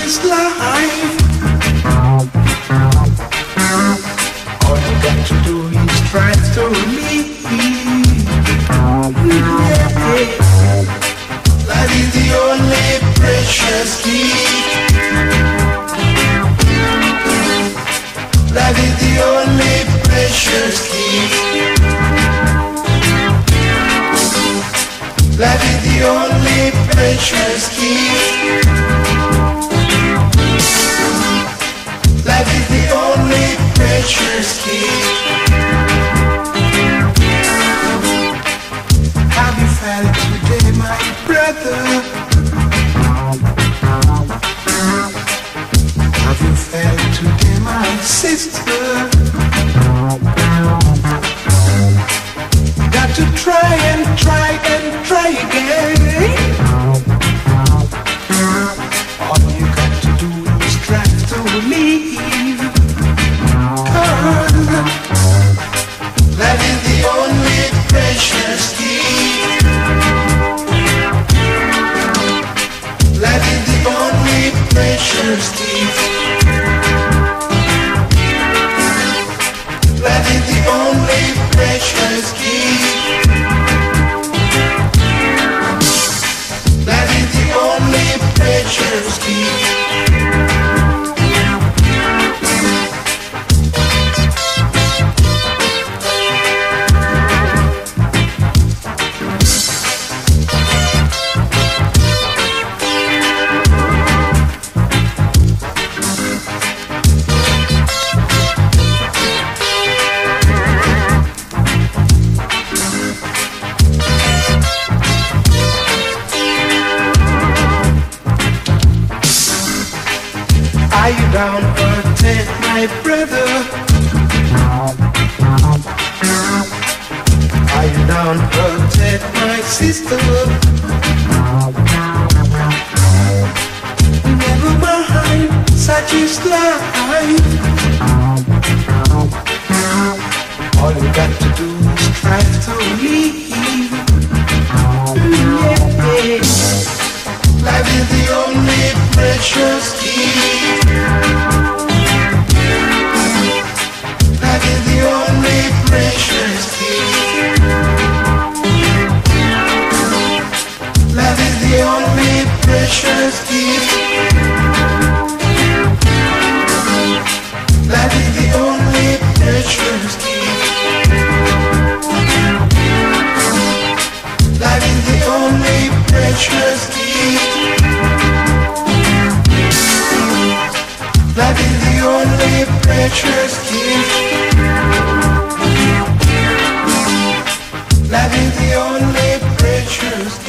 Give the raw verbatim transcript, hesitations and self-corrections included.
is life. All you got to do is try to live. Yeah. Life is the only precious gift. Life is the only precious gift. Life is the only precious gift. Life is the only precious gift. Have you felt it today, my brother? Have you felt it today, my sister? Got to try and try and try again. All you got to do is try to believe. Cause life is the only precious gift. Life is the only precious gift. Life is the only precious gift. Life is the only precious gift. Are you downhearted, my brother? Are you downhearted, my sister? Never mind, such is life. All you got to do is try to live. Yeah. Life is the only precious gift. Life is the only precious gift. Life is the only precious gift. Life is the only precious gift. Life is the only precious gift. Life is the only precious gift. Life is the only precious gift.